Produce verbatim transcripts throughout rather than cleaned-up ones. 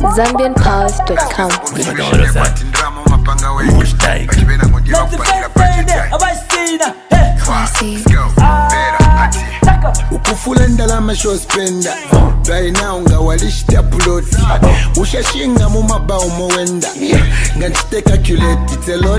zambian powers dot com. Ukufula ndalama show spender right now nga walishita upload ushashinga mu mabao mowenda ngantite calculate it's a lot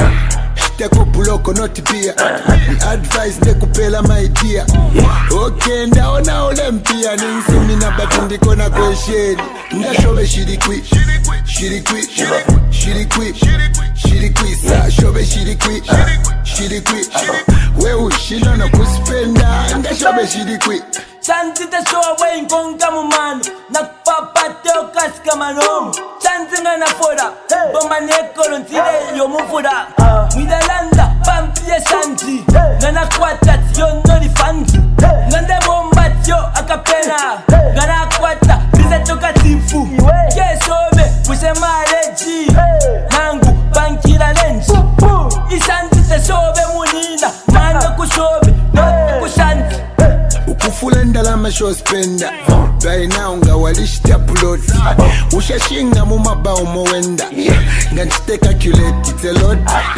Teko buloko not beer. The advice de kupela my dear. Okay, ndaona Olympia ninsumi na batindiko na kwesheni. Ndashobe shirikwi, shirikwi, shirikwi, shirikwi, sa shobe shirikwi, shirikwi. Wewe shino na kuspenda, ndashobe shirikwi. Chanti te show away nkonga mumano na papa toka skamanomu. Chanti ngana foda, bomba neko lontile yo mufoda. Midalanda pampie shanti, ngana kwata tiyo nori fanti. Ngande bomba tiyo akapena, ngana kwata bize toka tifu. Kesobe kushe mareji, nangu bankira lenji. Ishanti te shobe munina, nanga kushobe, not kushanti. Ukufula ndalama show spender right now nga walishita upload ushashinga mu mabao mowenda ngantite calculate it's a lot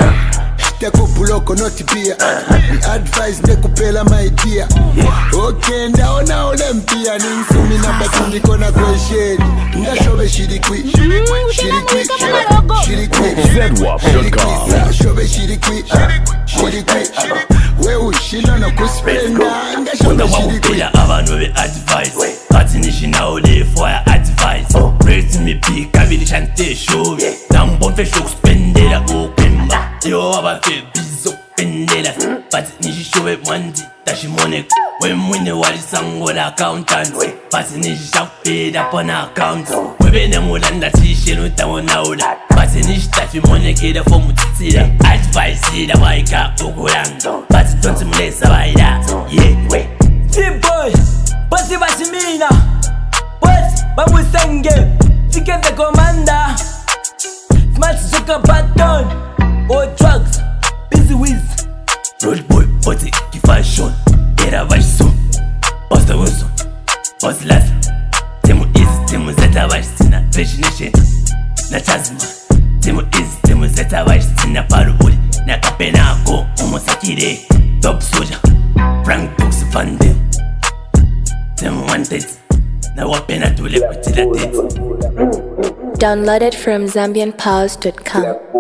Teko buloko not beer. The advice de kupela my dear. Okay, ndaona Olympia ninsumi na batindiko na kwesheni. Ndashobe shirikwi, shirikwi, shirikwi, zedwap dot com. shobe shirikwi, shirikwi. Wewe shino na kuspenda. Ndashobe shirikwi. Abantu be advice. Ati nishina ole for your advice. Raise me big, kabili shante show. Nambomfe show kuspendela ukemba. Yo abafe bizo pendela. But nishishowe mwandi tashimonek. We mwine walisango na accountant. But nishishape da pona account. We bene mulanda tishenu tawona ula. But nishitafi monekeda for mutitira. Advice ida waika ukuranga. But don't mlesa waida. Yeah, we T-boy, bossy bashimina. Boss, babu senge. Chicken the commander. Smart sugar button. Or drugs, busy with Road boy, body, fashion. Era vai som. Boss the Wilson. Boss Laza. Temu is, temu zeta vai sina. Fascination. Na chazma. Temu is, temu zeta vai sina. Parubuli. Na kapenako. Omosakire. Top soldier. Frank Books Fande. Temu wanted. Na wapena tule kutila tet. Downloaded from zambian powers dot com.